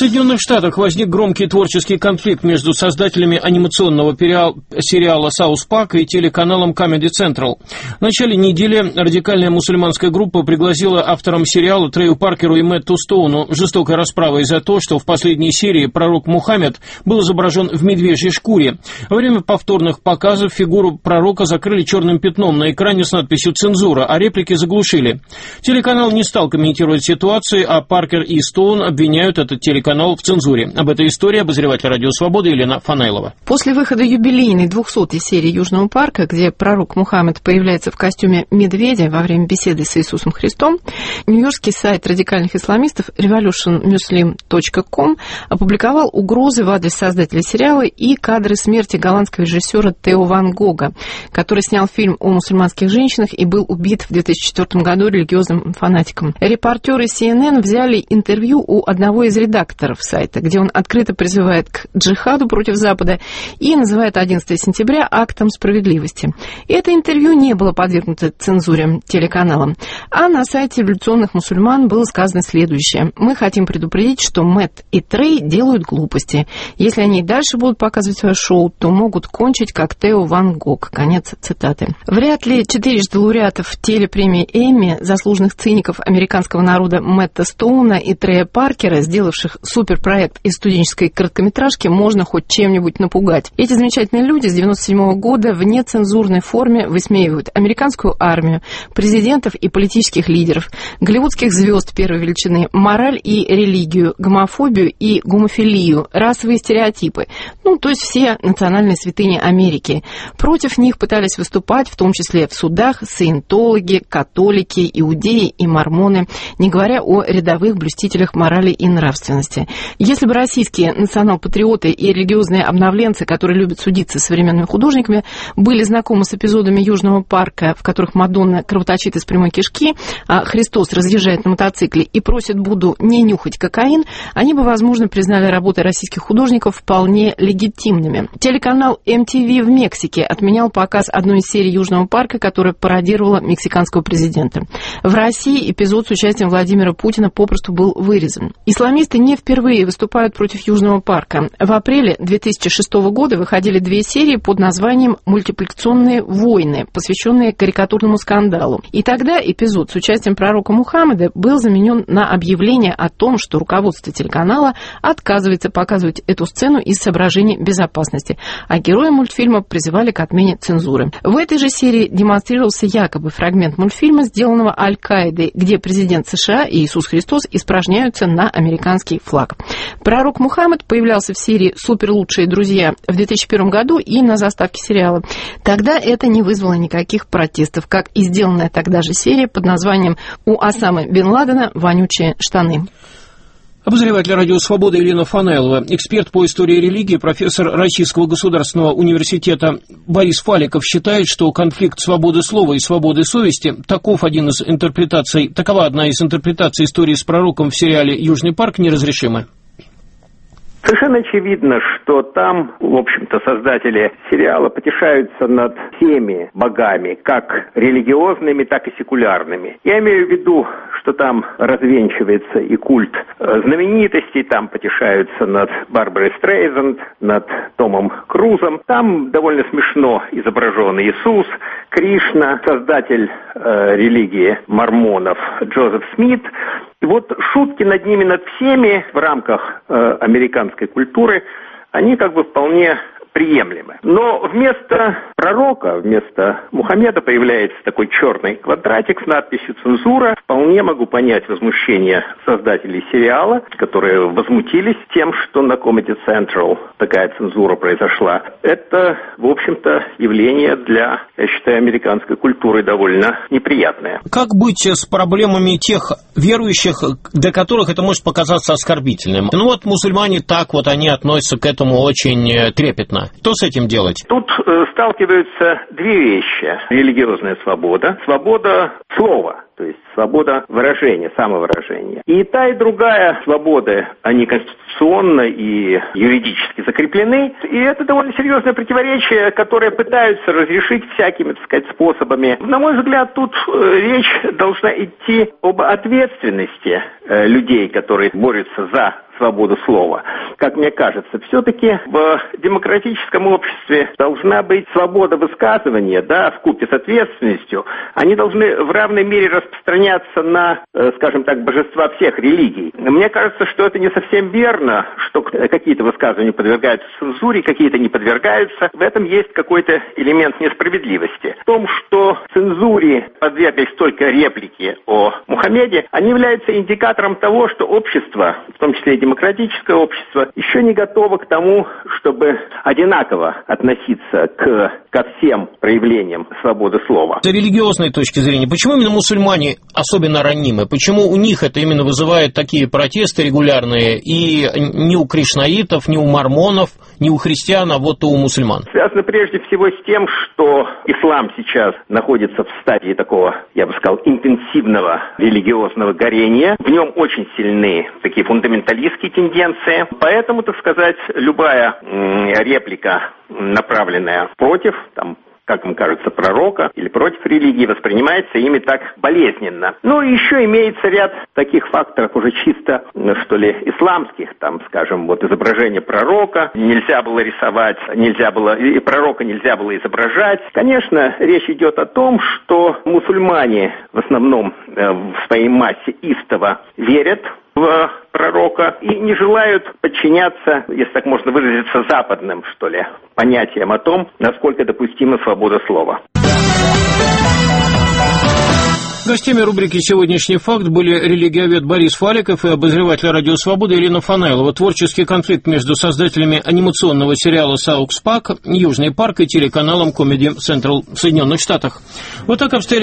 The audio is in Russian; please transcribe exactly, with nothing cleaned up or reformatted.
Соединенных Штатах возник громкий творческий конфликт между создателями анимационного сериала «Саус Парк» и телеканалом Comedy Central. В начале недели радикальная мусульманская группа пригласила авторам сериала Трею Паркеру и Мэтту Стоуну жестокой расправой за то, что в последней серии пророк Мухаммед был изображен в медвежьей шкуре. Во время повторных показов фигуру пророка закрыли черным пятном на экране с надписью «Цензура», а реплики заглушили. Телеканал не стал комментировать ситуацию, а Паркер и Стоун обвиняют этот телеканал канал в цензуре. Об этой истории обозреватель «Радио Свобода» Елена Фанайлова. После выхода юбилейной двухсотой серии «Южного парка», где пророк Мухаммед появляется в костюме медведя во время беседы с Иисусом Христом, нью-йоркский сайт радикальных исламистов революшн муслим точка ком опубликовал угрозы в адрес создателя сериала и кадры смерти голландского режиссера Тео Ван Гога, который снял фильм о мусульманских женщинах и был убит в две тысячи четвёртом году религиозным фанатиком. Репортеры си эн эн взяли интервью у одного из редакторов сайта, где он открыто призывает к джихаду против Запада и называет одиннадцатое сентября актом справедливости. И это интервью не было подвергнуто цензуре телеканалом. А на сайте революционных мусульман было сказано следующее. Мы хотим предупредить, что Мэтт и Трей делают глупости. Если они и дальше будут показывать свое шоу, то могут кончить как Тео Ван Гог. Конец цитаты. Вряд ли четырежды лауреатов телепремии Эмми, заслуженных циников американского народа Мэтта Стоуна и Трея Паркера, сделавших суперпроект из студенческой короткометражки, можно хоть чем-нибудь напугать. Эти замечательные люди с девяносто седьмого года в нецензурной форме высмеивают американскую армию, президентов и политических лидеров, голливудских звезд первой величины, мораль и религию, гомофобию и гомофилию, расовые стереотипы, ну, то есть все национальные святыни Америки. Против них пытались выступать, в том числе в судах, саентологи, католики, иудеи и мормоны, не говоря о рядовых блюстителях морали и нравственности. Если бы российские национал-патриоты и религиозные обновленцы, которые любят судиться с современными художниками, были знакомы с эпизодами «Южного парка», в которых Мадонна кровоточит из прямой кишки, а Христос разъезжает на мотоцикле и просит Будду не нюхать кокаин, они бы, возможно, признали работы российских художников вполне легитимными. Телеканал эм ти ви в Мексике отменял показ одной из серий «Южного парка», которая пародировала мексиканского президента. В России эпизод с участием Владимира Путина попросту был вырезан. Исламисты не впервые выступают против Южного парка. В апреле две тысячи шестого года выходили две серии под названием «Мультипликационные войны», посвященные карикатурному скандалу. И тогда эпизод с участием пророка Мухаммеда был заменен на объявление о том, что руководство телеканала отказывается показывать эту сцену из соображений безопасности, а герои мультфильма призывали к отмене цензуры. В этой же серии демонстрировался якобы фрагмент мультфильма, сделанного Аль-Каидой, где президент США и Иисус Христос испражняются на американский флаг. Пророк Мухаммед появлялся в серии «Суперлучшие друзья» в две тысячи первом году и на заставке сериала. Тогда это не вызвало никаких протестов, как и сделанная тогда же серия под названием «У Осамы бен Ладена вонючие штаны». Обозреватель «Радио Свобода» Елена Фанайлова, эксперт по истории религии, профессор Российского государственного университета Борис Фаликов считает, что конфликт свободы слова и свободы совести, таков один из интерпретаций, такова одна из интерпретаций истории с пророком в сериале «Южный парк», неразрешима. Совершенно очевидно, что там, в общем-то, создатели сериала потешаются над всеми богами, как религиозными, так и секулярными. Я имею в виду, что там развенчивается и культ знаменитостей, там потешаются над Барбарой Стрейзанд, над Томом Крузом. Там довольно смешно изображен Иисус, Кришна, создатель э, религии мормонов Джозеф Смит. И вот шутки над ними, над всеми в рамках э, американской культуры, они как бы вполне приемлемы. Но вместо пророка, вместо Мухаммеда появляется такой черный квадратик с надписью «Цензура». Вполне могу понять возмущение создателей сериала, которые возмутились тем, что на Comedy Central такая цензура произошла. Это, в общем-то, явление для, я считаю, американской культуры довольно неприятное. Как быть с проблемами тех верующих, для которых это может показаться оскорбительным? Ну вот мусульмане так вот, они относятся к этому очень трепетно. Что с этим делать? Тут э, сталкиваются две вещи. Религиозная свобода, свобода слова, то есть свобода выражения, самовыражения. И та, и другая свободы, они конституционно и юридически закреплены. И это довольно серьезное противоречие, которое пытаются разрешить всякими, так сказать, способами. На мой взгляд, тут э, речь должна идти об ответственности э, людей, которые борются за свободу слова. Как мне кажется, все-таки в демократическом обществе должна быть свобода высказывания, да, вкупе с ответственностью. Они должны в равной мере распространяться на, скажем так, божества всех религий. Мне кажется, что это не совсем верно, что какие-то высказывания подвергаются цензуре, какие-то не подвергаются. В этом есть какой-то элемент несправедливости. В том, что цензуре подверглись только реплики о Мухаммеде, они являются индикатором того, что общество, в том числе и демократическое общество, еще не готово к тому, чтобы одинаково относиться к, ко всем проявлениям свободы слова. С религиозной точки зрения, почему именно мусульмане особенно ранимы? Почему у них это именно вызывает такие протесты регулярные, и ни у кришнаитов, ни у мормонов, ни у христиан, а вот и у мусульман? Связано прежде всего с тем, что ислам сейчас находится в стадии такого, я бы сказал, интенсивного религиозного горения. В нем очень сильны такие фундаменталистские тенденции. Поэтому, так сказать, любая м, реплика, направленная против, там, как им кажется, пророка или против религии, воспринимается ими так болезненно. Ну и еще имеется ряд таких факторов уже чисто, что ли, исламских, там, скажем, вот изображение пророка нельзя было рисовать, нельзя было, и пророка нельзя было изображать. Конечно, речь идет о том, что мусульмане в основном э, в своей массе истово верят в пророка и не желают подчиняться, если так можно выразиться, западным, что ли, понятиям о том, насколько допустима свобода слова. Гостями рубрики «Сегодняшний факт» были религиовед Борис Фаликов и обозреватель «Радио Свобода» Елена Фанайлова. Творческий конфликт между создателями анимационного сериала «Саукс Пак», «Южный парк» и телеканалом Comedy Central в Соединенных Штатах. Вот так обстояли